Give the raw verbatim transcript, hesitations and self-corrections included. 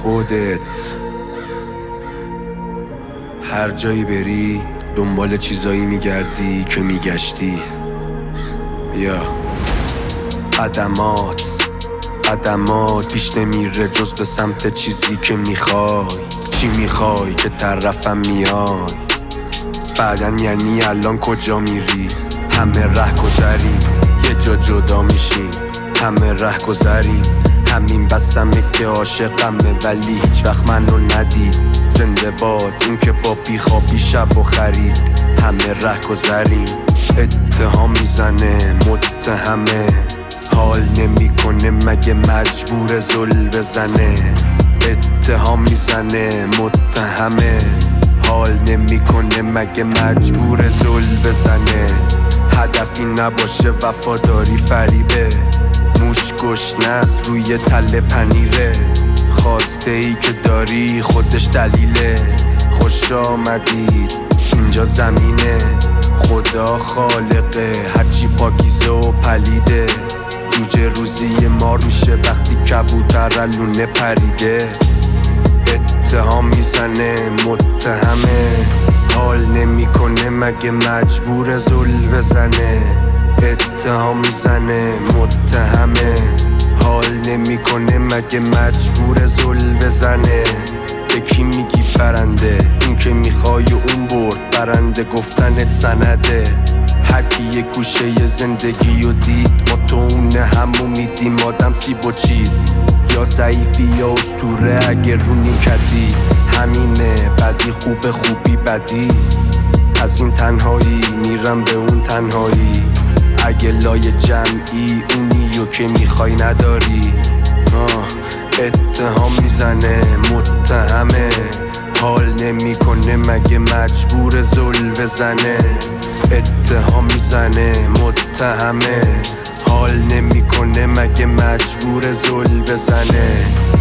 خودت. هر جایی بری دنبال چیزایی میگردی که میگشتی. بیا قدمات قدمات پیش نمیره جز به سمت چیزی که میخوای. چی میخوای که طرفم میای؟ بعدن یعنی الان کجا میری؟ همه ره گذریم یه جا جدا میشیم، همه ره گذریم همین بسمه که عاشقمه ولی هیچ وقت منو ندید. زنده باد اون که با بیخوابی شب و خرید. همه ره گذریم اتهام میزنه متهمه، حال نمیکنه مگه مجبور زل بزنه. اتهام میزنه متهمه، حال نمیکنه مگه مجبور زل بزنه. هدفی نباشه وفاداری فریبه، موش گشنه است روی تله پنیره. خواسته ای که داری خودش دلیله. خوش آمدید اینجا زمینه، خدا خالقه هرچی پاکیزه و پلیده. جوجه روزی ما روشه وقتی کبوتر لونه پریده. اتهام میزنه متهمه، حال نمیکنه مگه مجبور زل بزنه. اتهام میزنه متهمه، حال نمیکنه مگه مجبور زل بزنه. به کی میگی برنده؟ این که میخوای و اون برد برنده، گفتنت سنده. هر کی یه گوشه زندگی و دید، ما تو اونه همو میدیم آدم سیب و چید. یا ضعیفی یا اسطوره اگه رو نیکتی، همینه بدی خوب خوبی بدی. از این تنهایی میرم به اون تنهایی، اگه لای جمعی اونیو که میخوای نداری. آه. اتهام میزنه متهمه، حال نمیکنه مگه مجبور زل بزنه. اتهام میزنه متهمه، حال نمیکنه مگه مجبور زل بزنه.